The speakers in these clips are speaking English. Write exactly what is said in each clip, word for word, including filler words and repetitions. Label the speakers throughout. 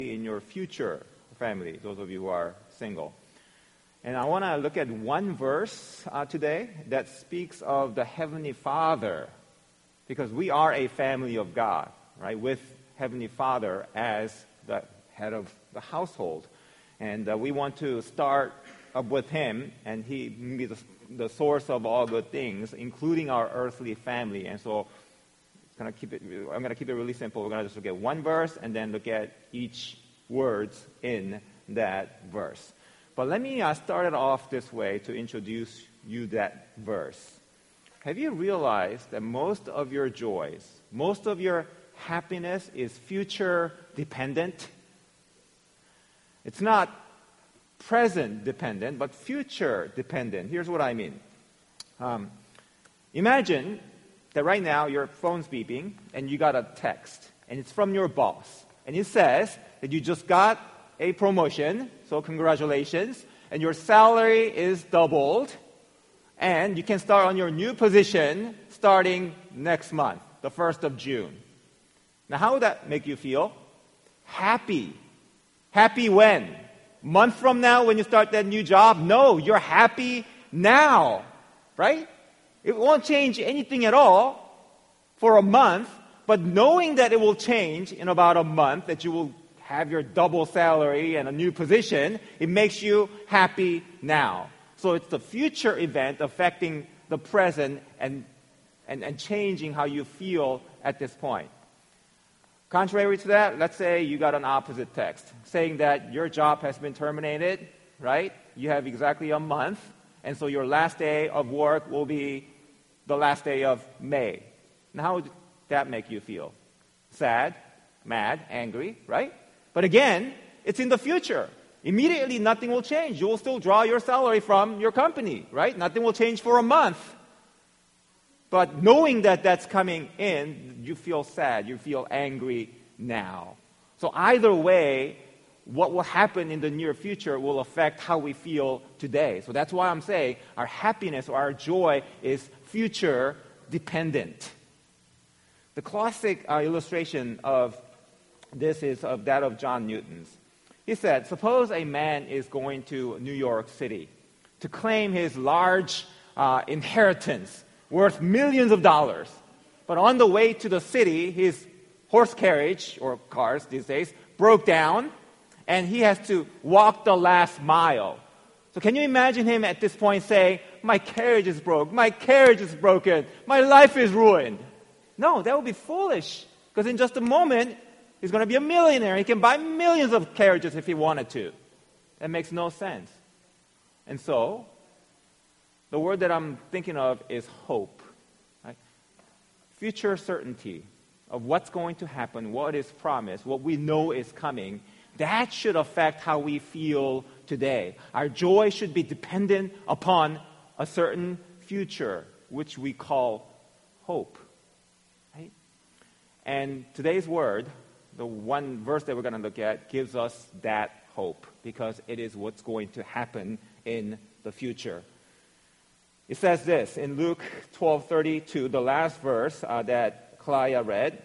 Speaker 1: in your future family, those of you who are single. And I want to look at one verse uh, today that speaks of the Heavenly Father, because we are a family of God, right, with Heavenly Father as the head of the household. And uh, we want to start up with Him, and He be the, the source of all good things, including our earthly family. And so gonna keep it, I'm going to keep it really simple. We're going to just look at one verse and then look at each words in that verse. But let me uh, start it off this way to introduce you that verse. Have you realized that most of your joys, most of your happiness is future dependent? It's not present dependent, but future dependent. Here's what I mean. Um, imagine that right now your phone's beeping and you got a text, and it's from your boss. And it says that you just got a promotion, so congratulations, and your salary is doubled, and you can start on your new position starting next month, the first of June. Now, how would that make you feel? Happy. Happy when? Month from now when you start that new job? No, you're happy now, right? It won't change anything at all for a month, but knowing that it will change in about a month, that you will have your double salary and a new position, it makes you happy now. So it's the future event affecting the present and, and, and changing how you feel at this point. Contrary to that, let's say you got an opposite text saying that your job has been terminated, right? You have exactly a month, and so your last day of work will be the last day of May. Now, how would that make you feel? Sad, mad, angry, right? But again, it's in the future. Immediately, nothing will change. You will still draw your salary from your company, right? Nothing will change for a month. But knowing that that's coming in, you feel sad, you feel angry now. So either way, what will happen in the near future will affect how we feel today. So that's why I'm saying our happiness or our joy is future dependent. The classic uh, illustration of this is of that of John Newton's. He said, suppose a man is going to New York City to claim his large uh, inheritance worth millions of dollars. But on the way to the city, his horse carriage, or cars these days, broke down, and he has to walk the last mile. So can you imagine him at this point saying, my carriage is broke, my carriage is broken, my life is ruined? No, that would be foolish, because in just a moment, he's going to be a millionaire. He can buy millions of carriages if he wanted to. That makes no sense. And so, the word that I'm thinking of is hope. Right? Future certainty of what's going to happen, what is promised, what we know is coming. That should affect how we feel today. Our joy should be dependent upon a certain future, which we call hope. Right? And today's word, the one verse that we're going to look at, gives us that hope, because it is what's going to happen in the future. It says this in Luke twelve thirty-two, the last verse uh, that Kalaya read.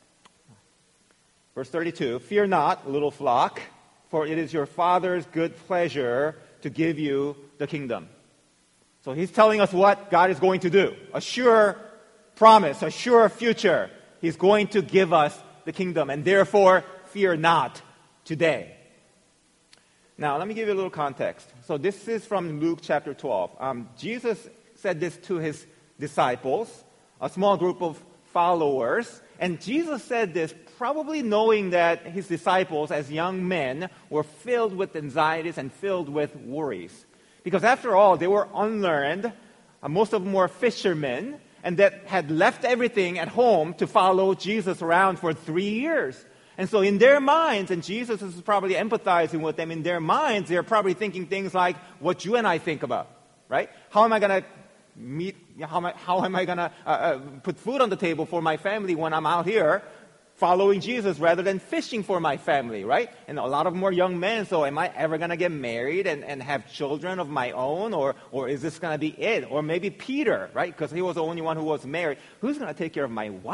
Speaker 1: Verse thirty-two, fear not, little flock, for it is your Father's good pleasure to give you the kingdom. So he's telling us what God is going to do. A sure promise, a sure future. He's going to give us the kingdom, and therefore fear not today. Now, let me give you a little context. So this is from Luke chapter twelve. Um, Jesus said this to his disciples, a small group of followers. And Jesus said this probably knowing that his disciples, as young men, were filled with anxieties and filled with worries. Because after all, they were unlearned. Uh, most of them were fishermen, and that had left everything at home to follow Jesus around for three years. And so in their minds, and Jesus is probably empathizing with them, in their minds, they're probably thinking things like what you and I think about, right? How am I going to meet, how am I, how am I going to uh, uh, put food on the table for my family when I'm out here following Jesus rather than fishing for my family, right? And a lot of them were young men, so am I ever going to get married and, and have children of my own, or, or is this going to be it? Or maybe Peter, right? Because he was the only one who was married. Who's going to take care of my wife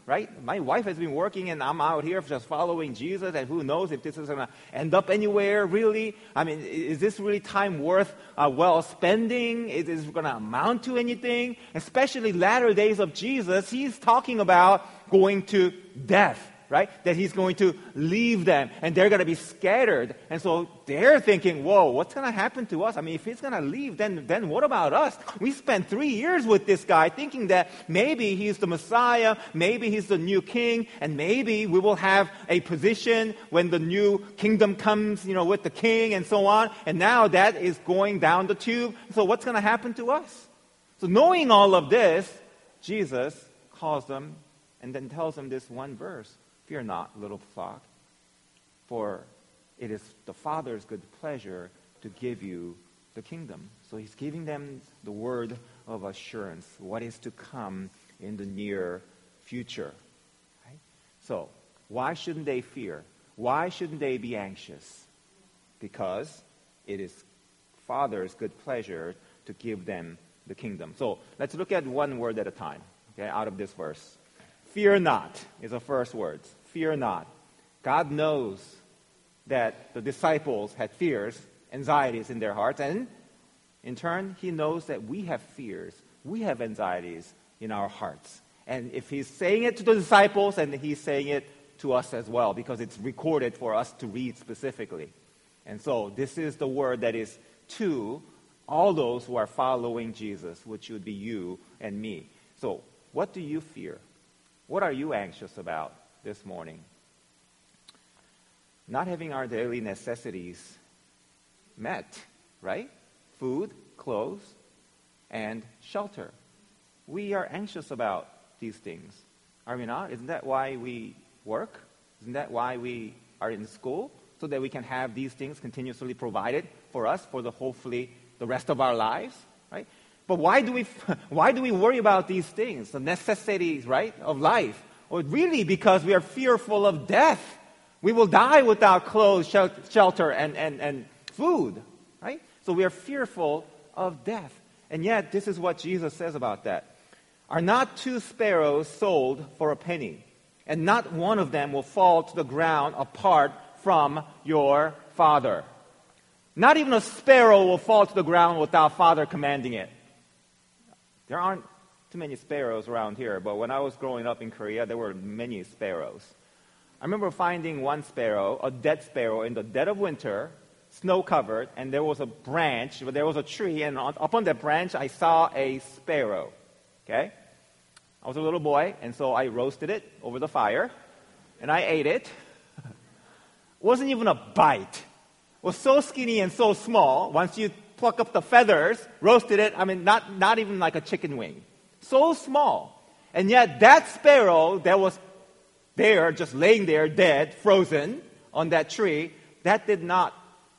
Speaker 1: right? My wife has been working and I'm out here just following Jesus, and who knows if this is going to end up anywhere, really? I mean, is this really time worth uh, well spending? Is this going to amount to anything? Especially latter days of Jesus, he's talking about going to death. Right? That he's going to leave them and they're going to be scattered. And so they're thinking, whoa, what's going to happen to us? I mean, if he's going to leave, then, then what about us? We spent three years with this guy thinking that maybe he's the Messiah, maybe he's the new king, and maybe we will have a position when the new kingdom comes, you know, with the king and so on. And now that is going down the tube. So what's going to happen to us? So knowing all of this, Jesus calls them and then tells them this one verse. Fear not, little flock, for it is the Father's good pleasure to give you the kingdom. So he's giving them the word of assurance, what is to come in the near future. Right? So why shouldn't they fear? Why shouldn't they be anxious? Because it is Father's good pleasure to give them the kingdom. So let's look at one word at a time, okay, out of this verse. Fear not is the first word. Fear not. God knows that the disciples had fears, anxieties in their hearts, and in turn, he knows that we have fears, we have anxieties in our hearts. And if he's saying it to the disciples, and he's saying it to us as well, because it's recorded for us to read specifically. And so this is the word that is to all those who are following Jesus, which would be you and me. So what do you fear? What are you anxious about this morning? Not having our daily necessities met, right? Food, clothes, and shelter. We are anxious about these things, are we not? Isn't that why we work? Isn't that why we are in school? So that we can have these things continuously provided for us for the hopefully the rest of our lives, right? But why do we why do we worry about these things, the necessities, right, of life? Well, really because we are fearful of death. We will die without clothes, shelter, and, and, and food, right? So we are fearful of death. And yet, this is what Jesus says about that. Are not two sparrows sold for a penny? And not one of them will fall to the ground apart from your Father. Not even a sparrow will fall to the ground without Father commanding it. There aren't too many sparrows around here, but when I was growing up in Korea, there were many sparrows. I remember finding one sparrow, a dead sparrow, in the dead of winter, snow-covered, and there was a branch, there was a tree, and on, up on that branch, I saw a sparrow. Okay? I was a little boy, and so I roasted it over the fire, and I ate it. It wasn't even a bite. It was so skinny and so small, once you pluck up the feathers, roasted it, I mean, not, not even like a chicken wing. So small. And yet that sparrow that was there, just laying there dead, frozen on that tree, that did not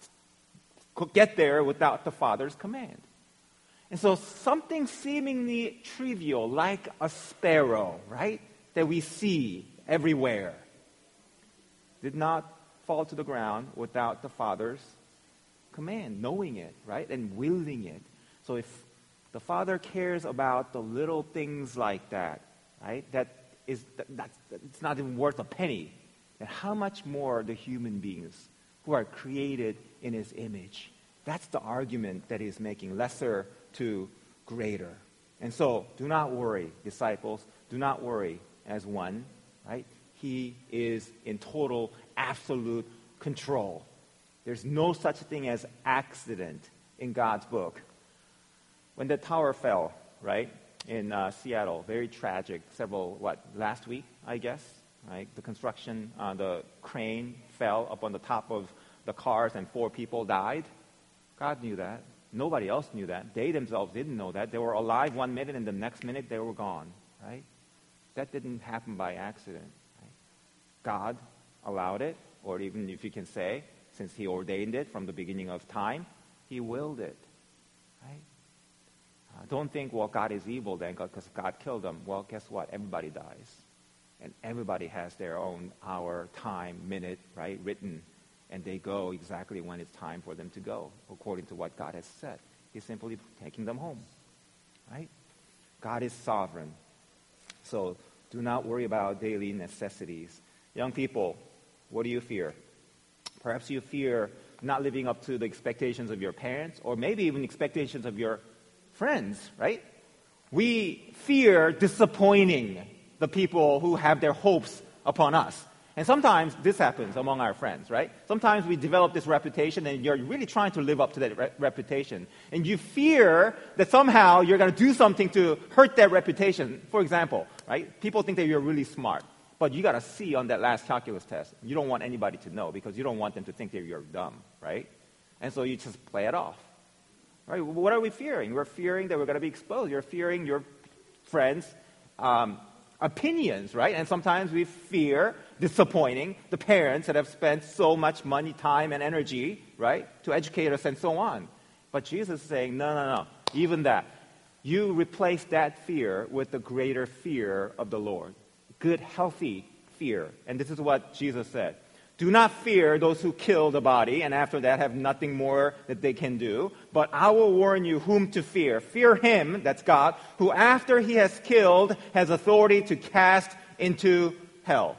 Speaker 1: get there without the Father's command. And so something seemingly trivial, like a sparrow, right, that we see everywhere, did not fall to the ground without the Father's command, knowing it, right, and willing it. So if the Father cares about the little things like that, right, that is that's it's not even worth a penny, then how much more the human beings who are created in His image? That's the argument that He's making, lesser to greater. And so, do not worry, disciples. Do not worry as one, right? He is in total, absolute control. There's no such thing as accident in God's book. When the tower fell, right, in uh, Seattle, very tragic, several, what, last week, I guess, right? The construction, uh, the crane fell up on the top of the cars and four people died. God knew that. Nobody else knew that. They themselves didn't know that. They were alive one minute and the next minute they were gone, right? That didn't happen by accident. Right? God allowed it, or even if you can say, since He ordained it from the beginning of time, He willed it, right? Uh, don't think, well, God is evil then because God killed them. Well, guess what? Everybody dies. And everybody has their own hour, time, minute, right, written. And they go exactly when it's time for them to go, according to what God has said. He's simply taking them home, right? God is sovereign. So Do not worry about daily necessities. Young people, what do you fear? Perhaps you fear not living up to the expectations of your parents, or maybe even expectations of your friends, right? We fear disappointing the people who have their hopes upon us. And sometimes this happens among our friends, right? Sometimes we develop this reputation and you're really trying to live up to that re- reputation. And you fear that somehow you're going to do something to hurt that reputation. For example, right? People think that you're really smart, but you got a C on that last calculus test. You don't want anybody to know because you don't want them to think that you're dumb, right? And so you just play it off. Right? What are we fearing? We're fearing that we're going to be exposed. You're fearing your friends' um, opinions, right? And sometimes we fear disappointing the parents that have spent so much money, time, and energy, right, to educate us and so on. But Jesus is saying, no, no, no, even that. You replace that fear with the greater fear of the Lord. Good, healthy fear. And this is what Jesus said. Do not fear those who kill the body, and after that have nothing more that they can do. But I will warn you whom to fear. Fear him, that's God, who after he has killed has authority to cast into hell.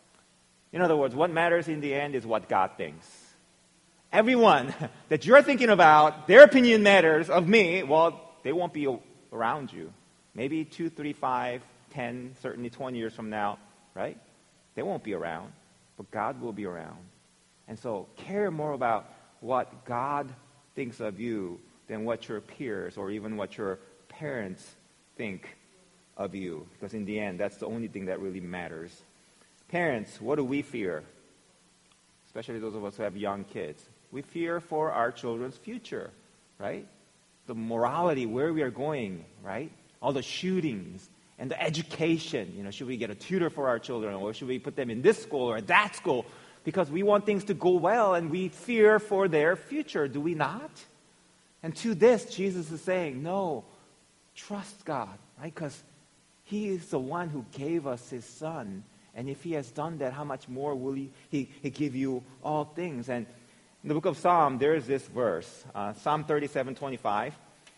Speaker 1: In other words, what matters in the end is what God thinks. Everyone that you're thinking about, their opinion matters of me, well, they won't be around you. Maybe two, three, five, ten, certainly twenty years from now, right? They won't be around. But God will be around. And so care more about what God thinks of you than what your peers or even what your parents think of you. Because in the end, that's the only thing that really matters. Parents, what do we fear? Especially those of us who have young kids. We fear for our children's future, right? The morality, where we are going, right? All the shootings. And the education, you know, should we get a tutor for our children, or should we put them in this school or that school? Because we want things to go well and we fear for their future, do we not? And to this, Jesus is saying, no, trust God, right? Because he is the one who gave us his son. And if he has done that, how much more will he, he, he give you all things? And in the book of Psalm, there is this verse, uh, Psalm thirty-seven twenty-five.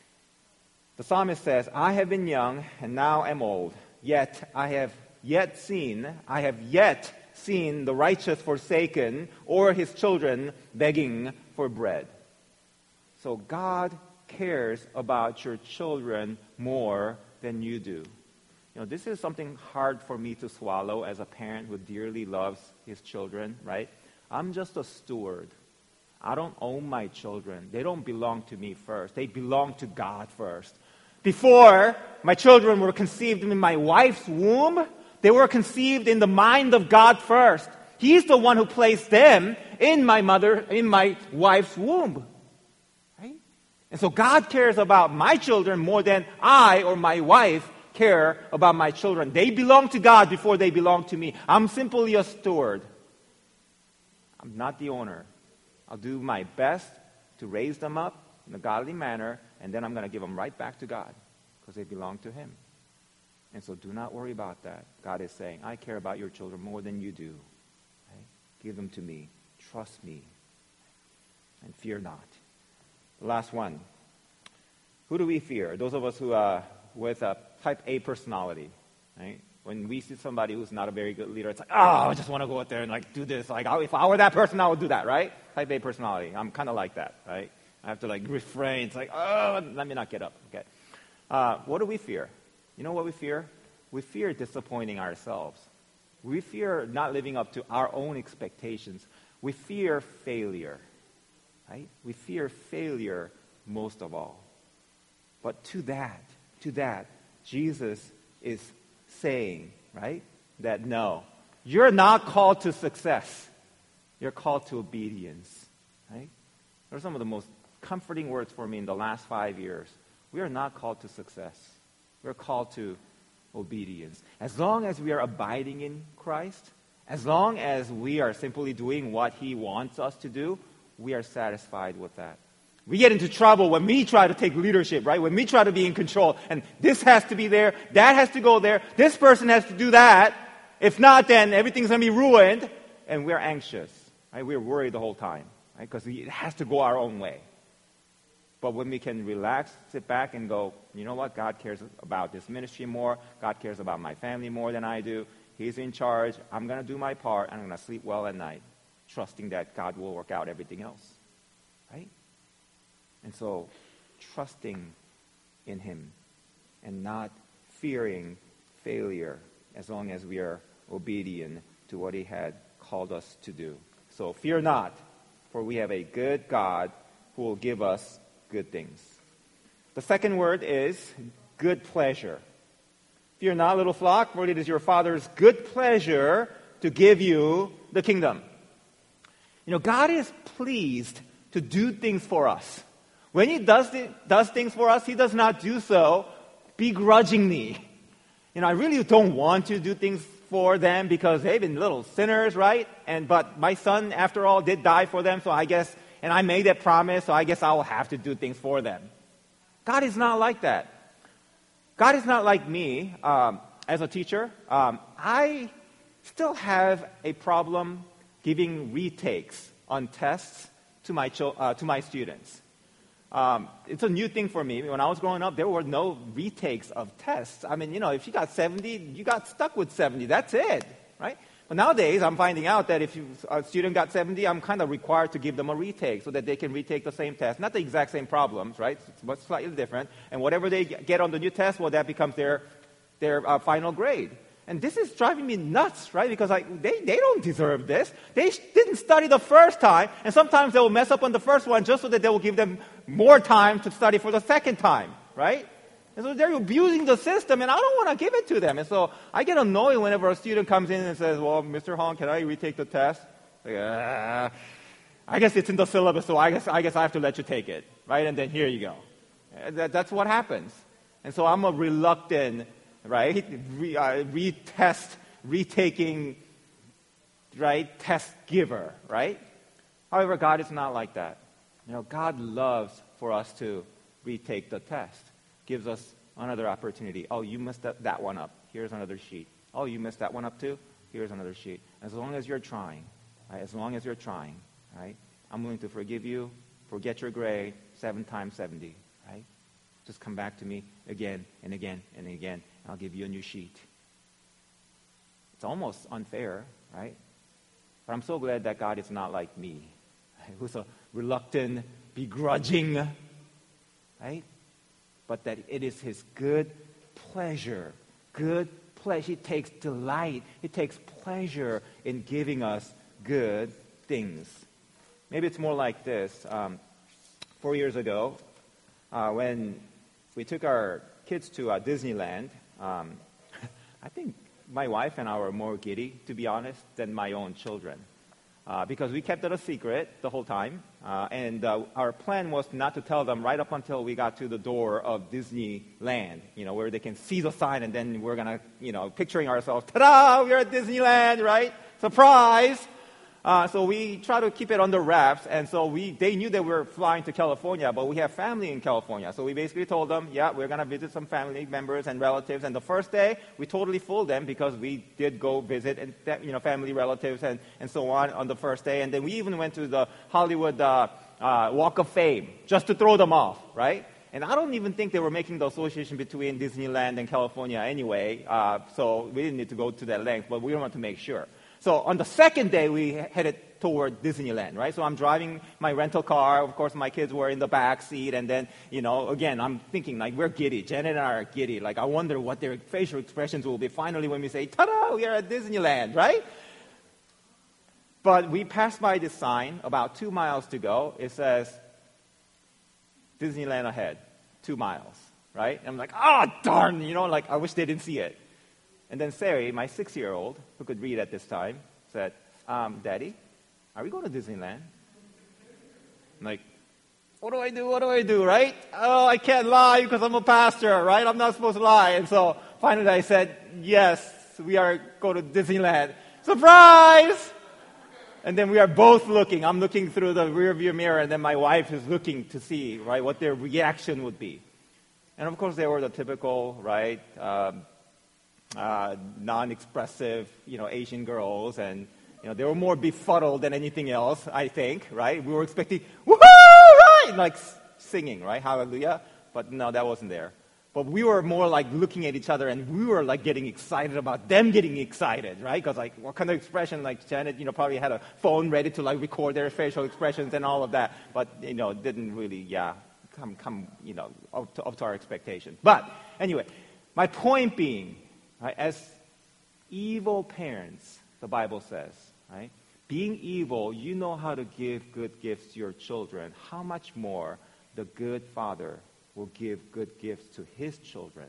Speaker 1: The psalmist says, I have been young and now am old, yet I have yet seen, I have yet seen the righteous forsaken or his children begging for bread. So God cares about your children more than you do. You know, this is something hard for me to swallow as a parent who dearly loves his children, right? I'm just a steward. I don't own my children. They don't belong to me first. They belong to God first. Before my children were conceived in my wife's womb, they were conceived in the mind of God first. He's the one who placed them in my mother, in my wife's womb. Right? And so God cares about my children more than I or my wife care about my children. They belong to God before they belong to me. I'm simply a steward. I'm not the owner. I'll do my best to raise them up in a godly manner, and then I'm going to give them right back to God because they belong to him. And so do not worry about that. God is saying, I care about your children more than you do. Right? Give them to me. Trust me. And fear not. The last one. Who do we fear? Those of us who are with a type A personality. Right? When we see somebody who's not a very good leader, it's like, oh, I just want to go out there and like do this. Like, if I were that person, I would do that, right? Type A personality. I'm kind of like that, right? I have to like refrain. It's like, oh, let me not get up. Okay. Uh, what do we fear? You know what we fear? We fear disappointing ourselves. We fear not living up to our own expectations. We fear failure. Right? We fear failure most of all. But to that, to that, Jesus is saying, right, that no, you're not called to success. You're called to obedience. Right? Those are some of the most comforting words for me in the last five years. We are not called to success. We're called to obedience. As long as we are abiding in Christ, as long as we are simply doing what he wants us to do, we are satisfied with that. We get into trouble when we try to take leadership, right? When we try to be in control. And this has to be there, that has to go there, this person has to do that. If not, then everything's going to be ruined. And we're anxious, right? We're worried the whole time, right? Because it has to go our own way. But when we can relax, sit back and go, you know what, God cares about this ministry more. God cares about my family more than I do. He's in charge. I'm going to do my part. I'm going to sleep well at night, trusting that God will work out everything else. Right? And so, trusting in him and not fearing failure as long as we are obedient to what he had called us to do. So, fear not, for we have a good God who will give us good things. The second word is good pleasure. Fear not, little flock, for it is your Father's good pleasure to give you the kingdom. You know, God is pleased to do things for us. When he does, th- does things for us, he does not do so begrudgingly. You know, I really don't want to do things for them because they've been little sinners, right? And but my son, after all, did die for them, so I guess, and I made that promise, so I guess I will have to do things for them. God is not like that. God is not like me. Um, as a teacher, um, I still have a problem giving retakes on tests to my chil- uh, to my students. Um, it's a new thing for me. When I was growing up, there were no retakes of tests. I mean, you know, if you got seventy, you got stuck with seventy. That's it, right? But nowadays, I'm finding out that if you, a student got seventy, I'm kind of required to give them a retake so that they can retake the same test. Not the exact same problems, right? It's slightly different. And whatever they get on the new test, well, that becomes their their uh, final grade. And this is driving me nuts, right? Because like, they, they don't deserve this. They sh- didn't study the first time, and sometimes they will mess up on the first one just so that they will give them more time to study for the second time, right? And so they're abusing the system, and I don't want to give it to them. And so I get annoyed whenever a student comes in and says, well, Mister Hong, can I retake the test? Like, uh, I guess it's in the syllabus, so I guess, I guess I have to let you take it, right? And then here you go. That, that's what happens. And so I'm a reluctant, right, Re, uh, retest, retaking, right, test giver, right? However, God is not like that. You know, God loves for us to retake the test. Gives us another opportunity. Oh, you messed that, that one up. Here's another sheet. Oh, you messed that one up too? Here's another sheet. As long as you're trying, right, as long as you're trying, right, I'm willing to forgive you, forget your grade, seven times seventy, right? Just come back to me again and again and again. I'll give you a new sheet. It's almost unfair, right? But I'm so glad that God is not like me, right? Who's a reluctant, begrudging, right? But that it is his good pleasure, good pleasure. He takes delight, he takes pleasure in giving us good things. Maybe it's more like this. Um, four years ago, uh, when we took our kids to uh, Disneyland, Um, I think my wife and I were more giddy, to be honest, than my own children. Uh, because we kept it a secret the whole time. Uh, and uh, our plan was not to tell them right up until we got to the door of Disneyland, you know, where they can see the sign and then we're going to, you know, picturing ourselves, ta-da, we're at Disneyland, right? Surprise! Uh, so we try to keep it under wraps, and so we they knew that we were flying to California, but we have family in California. So we basically told them, yeah, we're going to visit some family members and relatives. And the first day, we totally fooled them because we did go visit and you know family, relatives, and, and so on on the first day. And then we even went to the Hollywood uh, uh, Walk of Fame just to throw them off, right? And I don't even think they were making the association between Disneyland and California anyway, uh, so we didn't need to go to that length, but we wanted to make sure. So on the second day, we headed toward Disneyland, right? So I'm driving my rental car. Of course, my kids were in the back seat. And then, you know, again, I'm thinking, like, we're giddy. Janet and I are giddy. Like, I wonder what their facial expressions will be finally when we say, ta-da, we are at Disneyland, right? But we passed by this sign about two miles to go. It says, Disneyland ahead, two miles, right? And I'm like, oh, darn, you know, like, I wish they didn't see it. And then Sari, my six-year-old, who could read at this time, said, um, Daddy, are we going to Disneyland? I'm like, what do I do? What do I do, right? Oh, I can't lie because I'm a pastor, right? I'm not supposed to lie. And so finally I said, yes, we are going to Disneyland. Surprise! And then we are both looking. I'm looking through the rearview mirror, and then my wife is looking to see, right, what their reaction would be. And of course, they were the typical, right, um, Uh, non-expressive, you know, Asian girls, and you know they were more befuddled than anything else. I think, right? We were expecting, woohoo, right? Like singing, right? Hallelujah. But no, that wasn't there. But we were more like looking at each other, and we were like getting excited about them getting excited, right? Because like, what kind of expression? Like Janet, you know, probably had a phone ready to like record their facial expressions and all of that. But you know, didn't really, yeah, come, come, you know, up to, up to our expectations. But anyway, my point being, right, as evil parents, the Bible says, right, being evil, you know how to give good gifts to your children. How much more the good Father will give good gifts to his children.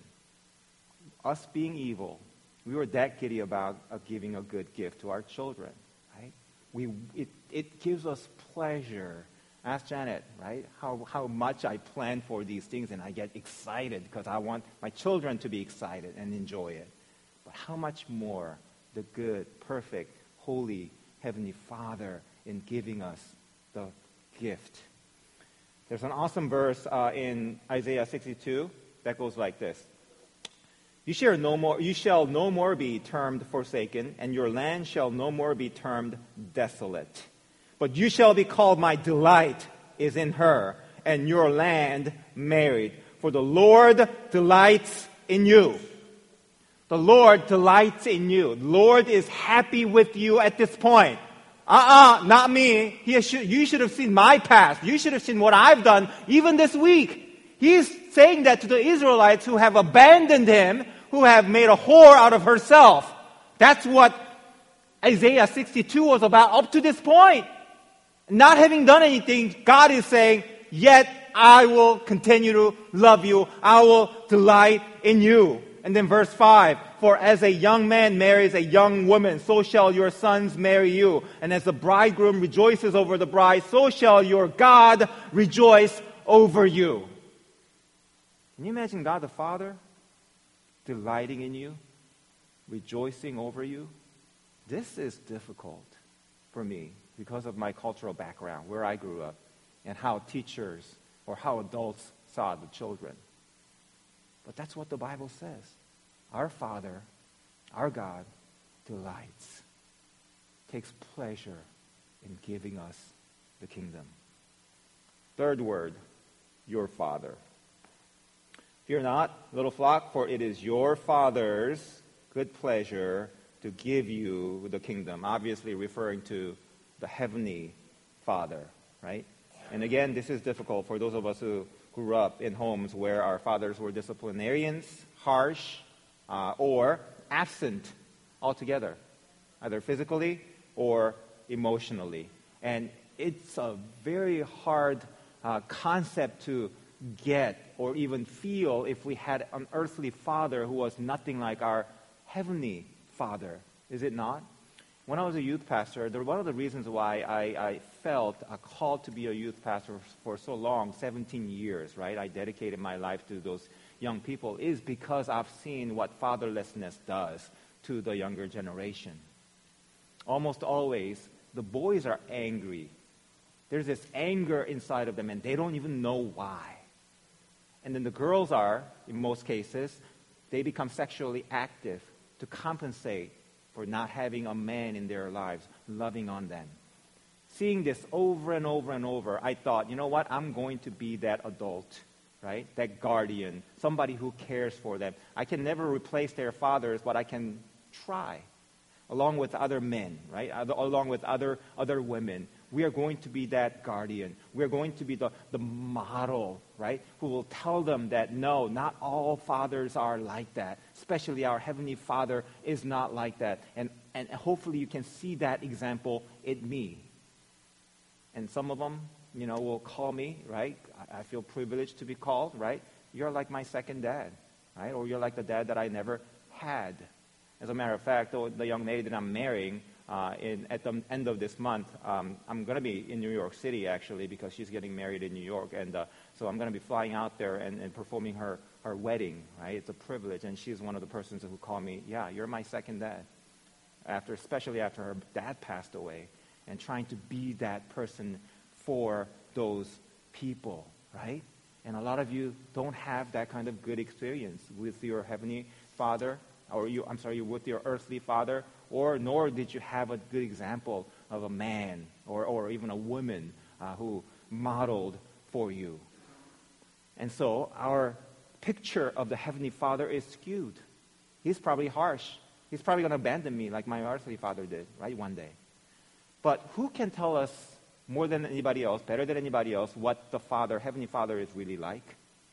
Speaker 1: Us being evil, we were that giddy about uh, giving a good gift to our children, right? We, it, it gives us pleasure. Ask Janet, right, how, how much I plan for these things, and I get excited because I want my children to be excited and enjoy it. But how much more the good, perfect, holy, Heavenly Father in giving us the gift. There's an awesome verse uh, in Isaiah sixty-two that goes like this. You shall, no more, you shall no more be termed forsaken, and your land shall no more be termed desolate. But you shall be called, my delight is in her, and your land married. For the Lord delights in you. The Lord delights in you. The Lord is happy with you at this point. Uh-uh, not me. He should, you should have seen my past. You should have seen what I've done even this week. He's saying that to the Israelites who have abandoned him, who have made a whore out of herself. That's what Isaiah sixty-two was about up to this point. Not having done anything, God is saying, yet I will continue to love you. I will delight in you. And then verse five, for as a young man marries a young woman, so shall your sons marry you. And as the bridegroom rejoices over the bride, so shall your God rejoice over you. Can you imagine God the Father delighting in you, rejoicing over you? This is difficult for me because of my cultural background, where I grew up, and how teachers or how adults saw the children. But that's what the Bible says. Our Father, our God, delights, takes pleasure in giving us the kingdom. Third word, your Father. Fear not, little flock, for it is your Father's good pleasure to give you the kingdom. Obviously referring to the Heavenly Father, right? And again, this is difficult for those of us who grew up in homes where our fathers were disciplinarians, harsh, uh, or absent altogether, either physically or emotionally. And it's a very hard uh, concept to get or even feel if we had an earthly father who was nothing like our Heavenly Father. Is it not? When I was a youth pastor, there, one of the reasons why I, I felt a call to be a youth pastor for so long, seventeen years, right? I dedicated my life to those young people, is because I've seen what fatherlessness does to the younger generation. Almost always, the boys are angry. There's this anger inside of them, and they don't even know why. And then the girls are, in most cases, they become sexually active to compensate for not having a man in their lives loving on them. Seeing this over and over and over, I thought, you know what? I'm going to be that adult, right? That guardian, somebody who cares for them. I can never replace their fathers, but I can try. Along with other men, right? Along with other, other women. We are going to be that guardian. We are going to be the, the model, right? Who will tell them that, no, not all fathers are like that. Especially our Heavenly Father is not like that. And, and hopefully you can see that example in me. And some of them, you know, will call me, right? I, I feel privileged to be called, right? You're like my second dad, right? Or you're like the dad that I never had. As a matter of fact, the young lady that I'm marrying, uh, in, at the end of this month, um, I'm going to be in New York City, actually, because she's getting married in New York. And uh, so I'm going to be flying out there and, and performing her, her wedding, right? It's a privilege. And she's one of the persons who call me, yeah, you're my second dad, after, especially after her dad passed away, and trying to be that person for those people, right? And a lot of you don't have that kind of good experience with your Heavenly Father, or you, I'm sorry, with your earthly father, or nor did you have a good example of a man or, or even a woman uh, who modeled for you. And so our picture of the Heavenly Father is skewed. He's probably harsh. He's probably going to abandon me like my earthly father did, right, one day. But who can tell us more than anybody else, better than anybody else, what the Father, Heavenly Father is really like?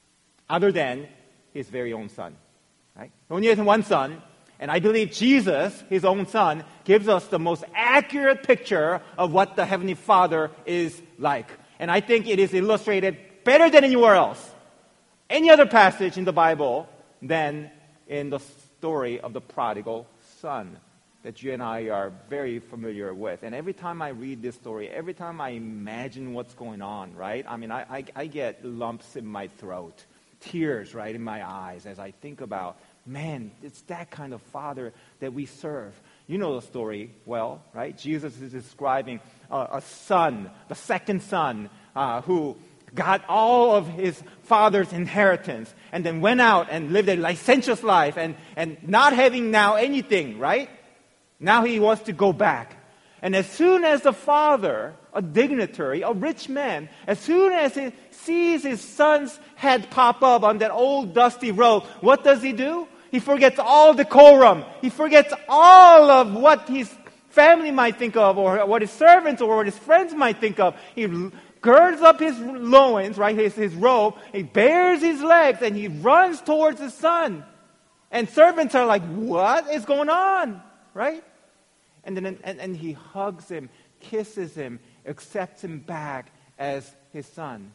Speaker 1: Other than his very own Son, right? He only has one Son, and I believe Jesus, his own Son, gives us the most accurate picture of what the Heavenly Father is like. And I think it is illustrated better than anywhere else, any other passage in the Bible, than in the story of the prodigal son that you and I are very familiar with. And every time I read this story, every time I imagine what's going on, right? I mean, I, I, I get lumps in my throat, tears, right, in my eyes as I think about, man, it's that kind of Father that we serve. You know the story well, right? Jesus is describing uh, a son, the second son, uh, who got all of his father's inheritance and then went out and lived a licentious life and, and not having now anything, right? Now he wants to go back. And as soon as the father, a dignitary, a rich man, as soon as he sees his son's head pop up on that old dusty road, what does he do? He forgets all decorum. He forgets all of what his family might think of, or what his servants or what his friends might think of. He girds up his loins, right, his, his robe, he bares his legs, and he runs towards his son. And servants are like, what is going on? Right? And then and, and he hugs him, kisses him, accepts him back as his son.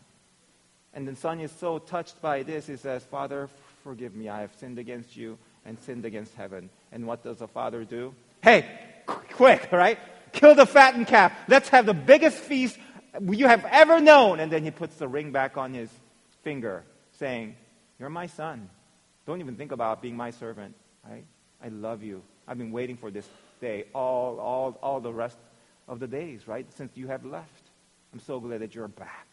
Speaker 1: And the son is so touched by this, he says, Father, forgive me, I have sinned against you and sinned against heaven. And what does the father do? Hey, quick, right? Kill the fattened calf. Let's have the biggest feast you have ever known. And then he puts the ring back on his finger, saying, you're my son. Don't even think about being my servant, right? I love you. I've been waiting for this day all, all, all the rest of the days, right? Since you have left. I'm so glad that you're back.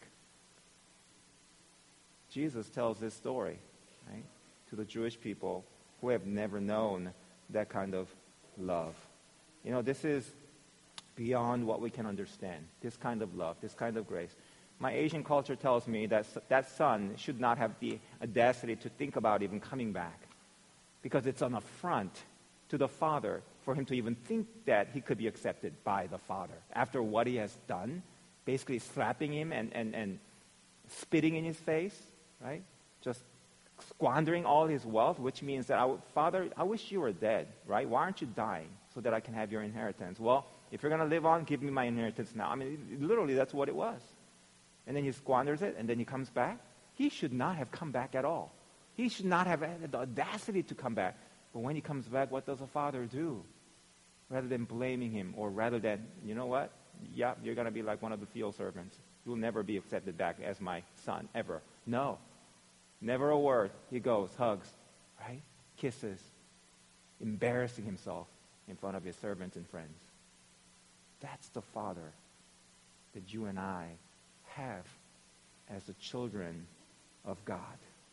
Speaker 1: Jesus tells this story, right, to the Jewish people who have never known that kind of love. You know, this is beyond what we can understand, this kind of love, this kind of grace. My Asian culture tells me that that son should not have the audacity to think about even coming back, because it's an affront to the father for him to even think that he could be accepted by the father after what he has done, basically slapping him and, and, and spitting in his face, right? Just squandering all his wealth, which means that, I would, Father, I wish you were dead, right? Why aren't you dying so that I can have your inheritance? Well, if you're going to live on, give me my inheritance now. I mean, literally, that's what it was. And then he squanders it, and then he comes back. He should not have come back at all. He should not have had the audacity to come back. But when he comes back, what does a father do? Rather than blaming him, or rather than, you know what? Yeah, you're going to be like one of the field servants. You'll never be accepted back as my son, ever. No. Never a word. He goes, hugs, right? Kisses, embarrassing himself in front of his servants and friends. That's the Father that you and I have as the children of God.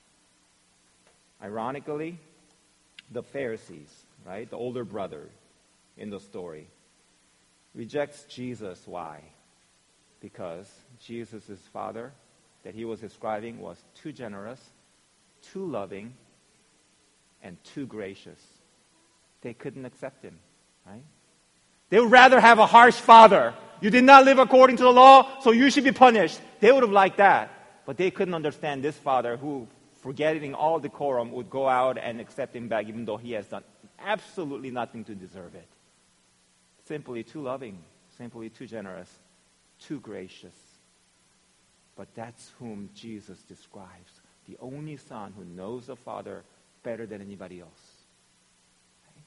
Speaker 1: Ironically, the Pharisees, right, the older brother in the story, rejects Jesus. Why? Because Jesus' father that he was describing was too generous, too loving, and too gracious. They couldn't accept him, right? They would rather have a harsh father. You did not live according to the law, so you should be punished. They would have liked that. But they couldn't understand this father who, forgetting all decorum, would go out and accept him back even though he has done absolutely nothing to deserve it. Simply too loving, simply too generous, too gracious. But that's whom Jesus describes, the only Son who knows the Father better than anybody else. Okay?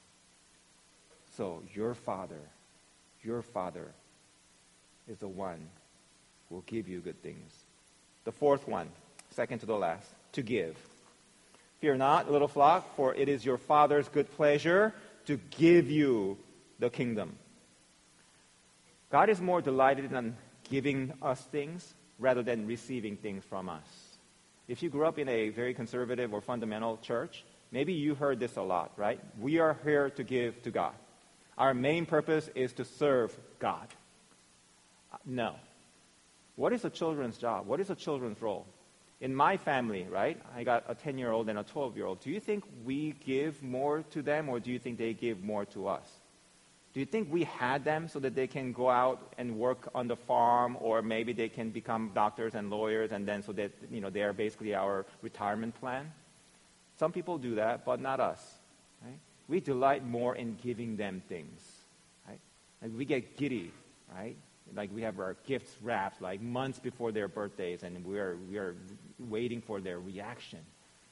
Speaker 1: So your Father, your Father is the one who will give you good things. The fourth one, second to the last, to give. Fear not, little flock, for it is your Father's good pleasure to give you the kingdom. God is more delighted in giving us things rather than receiving things from us. If you grew up in a very conservative or fundamental church, maybe you heard this a lot, right? We are here to give to God. Our main purpose is to serve God. No. What is a children's job? What is a children's role? In my family, right, I got a ten-year-old and a twelve-year-old. Do you think we give more to them, or do you think they give more to us? Do you think we had them so that they can go out and work on the farm, or maybe they can become doctors and lawyers, and then so that, you know, they are basically our retirement plan? Some people do that, but not us. Right? We delight more in giving them things. Right? Like we get giddy, right? Like we have our gifts wrapped like months before their birthdays, and we are we are waiting for their reaction.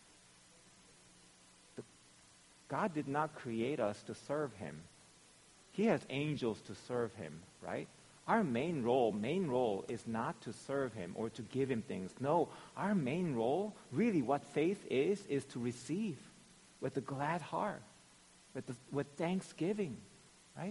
Speaker 1: The, God did not create us to serve Him. He has angels to serve Him, right? Our main role, main role is not to serve Him or to give Him things. No, our main role, really what faith is, is to receive with a glad heart, with, the, with thanksgiving, right?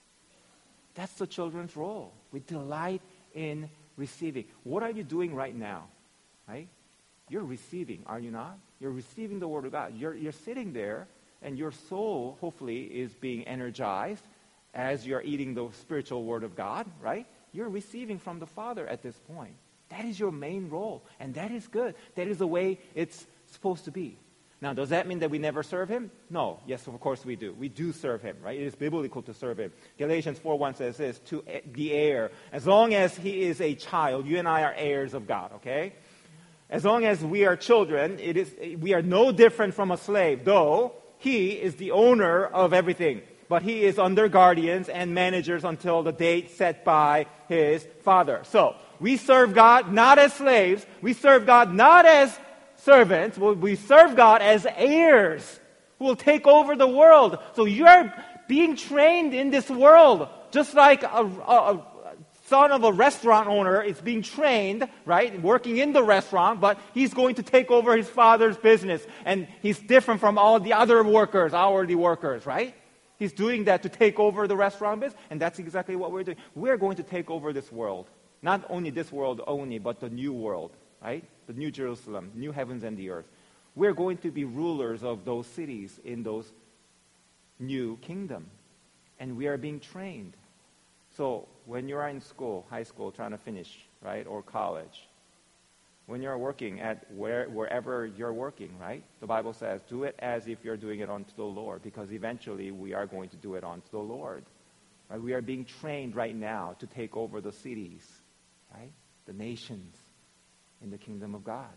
Speaker 1: That's the children's role. We delight in receiving. What are you doing right now, right? You're receiving, are you not? You're receiving the Word of God. You're, you're sitting there, and your soul, hopefully, is being energized as you're eating the spiritual Word of God, right? You're receiving from the Father at this point. That is your main role, and that is good. That is the way it's supposed to be. Now, does that mean that we never serve Him? No. Yes, of course we do. We do serve Him, right? It is biblical to serve Him. Galatians four one says this, to the heir. As long as he is a child, you and I are heirs of God, okay? As long as we are children, it is we are no different from a slave, though he is the owner of everything. But he is under guardians and managers until the date set by his father. So, we serve God not as slaves. We serve God not as servants. We serve God as heirs who will take over the world. So you are being trained in this world, just like a, a, a son of a restaurant owner is being trained, right, working in the restaurant, but he's going to take over his father's business, and he's different from all the other workers, hourly workers, right? He's doing that to take over the restaurant business, and that's exactly what we're doing. We're going to take over this world. Not only this world only, but the new world, right? The new Jerusalem, new heavens and the earth. We're going to be rulers of those cities in those new kingdom. And we are being trained. So when you're in school, high school, trying to finish, right, or college, when you're working at where, wherever you're working, right, the Bible says, do it as if you're doing it unto the Lord, because eventually we are going to do it unto the Lord. Right? We are being trained right now to take over the cities, right, the nations in the kingdom of God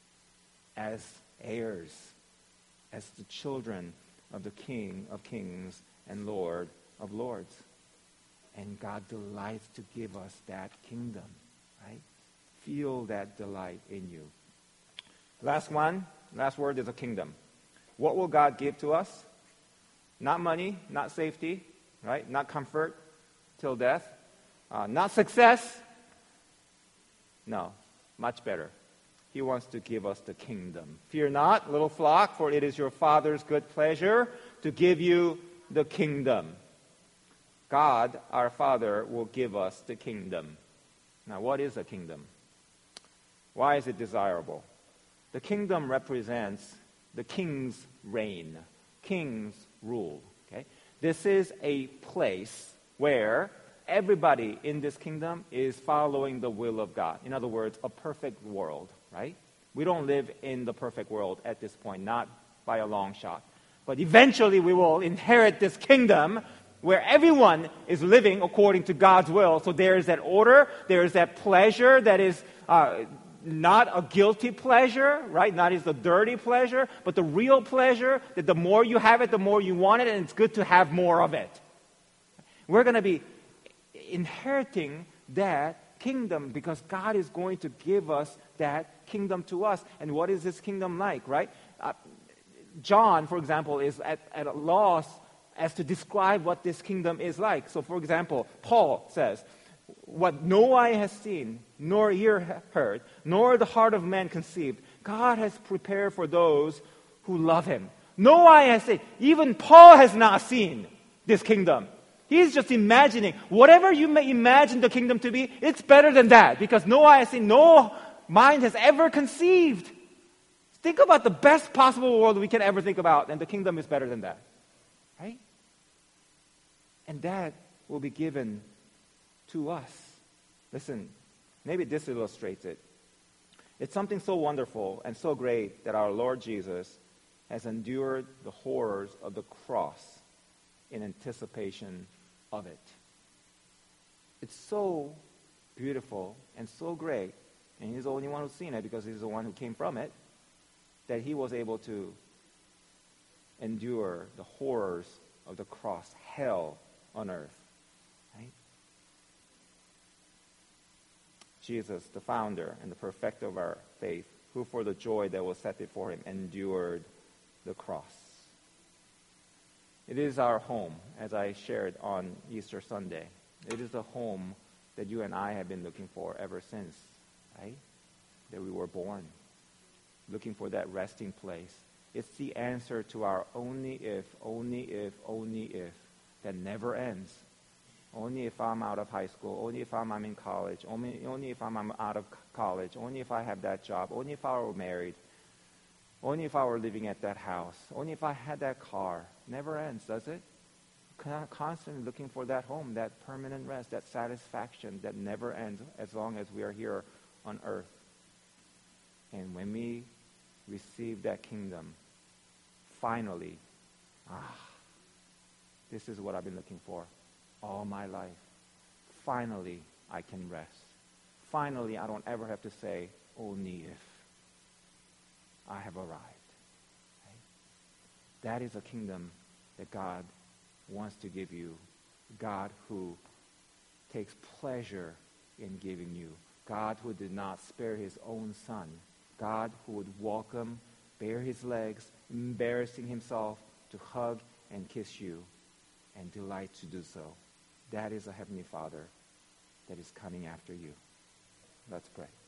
Speaker 1: as heirs, as the children of the King of kings and Lord of lords. And God delights to give us that kingdom, right? Feel that delight in you. Last one, last word is a kingdom. What will God give to us? Not money, not safety, right? Not comfort till death. Uh, not success. No, much better. He wants to give us the kingdom. Fear not, little flock, for it is your Father's good pleasure to give you the kingdom. God, our Father, will give us the kingdom. Now, what is a kingdom? Why is it desirable? The kingdom represents the king's reign, king's rule. Okay? This is a place where everybody in this kingdom is following the will of God. In other words, a perfect world, right? We don't live in the perfect world at this point, not by a long shot. But eventually we will inherit this kingdom where everyone is living according to God's will. So there is that order, there is that pleasure that is uh, not a guilty pleasure, right? Not is a dirty pleasure, but the real pleasure that the more you have it, the more you want it, and it's good to have more of it. We're going to be inheriting that kingdom because God is going to give us that kingdom to us. And what is this kingdom like, right? Uh, John, for example, is at, at a loss as to describe what this kingdom is like. So, for example, Paul says, what no eye has seen, nor ear heard, nor the heart of man conceived, God has prepared for those who love Him. No eye has seen. Even Paul has not seen this kingdom. He's just imagining. Whatever you may imagine the kingdom to be, it's better than that, because no eye has seen, no mind has ever conceived. Think about the best possible world we can ever think about, and the kingdom is better than that. Right? And that will be given to us. Listen, maybe this illustrates it. It's something so wonderful and so great that our Lord Jesus has endured the horrors of the cross in anticipation of it. It's so beautiful and so great, and he's the only one who's seen it because he's the one who came from it, that he was able to endure the horrors of the cross, hell on earth. Right? Jesus, the founder and the perfecter of our faith, who for the joy that was set before him endured the cross. It is our home, as I shared on Easter Sunday. It is a home that you and I have been looking for ever since, right? That we were born, looking for that resting place. It's the answer to our only if, only if, only if, that never ends. Only if I'm out of high school, only if I'm, I'm in college, only, only if I'm, I'm out of college, only if I have that job, only if I were married, only if I were living at that house, only if I had that car. Never ends, does it? Constantly looking for that home, that permanent rest, that satisfaction that never ends as long as we are here on earth. And when we receive that kingdom, finally, ah, this is what I've been looking for all my life. Finally, I can rest. Finally, I don't ever have to say, only if I have arrived. Right? That is a kingdom that God wants to give you. God who takes pleasure in giving you. God who did not spare his own son. God who would welcome, bare his legs, embarrassing himself to hug and kiss you and delight to do so. That is a Heavenly Father that is coming after you. Let's pray.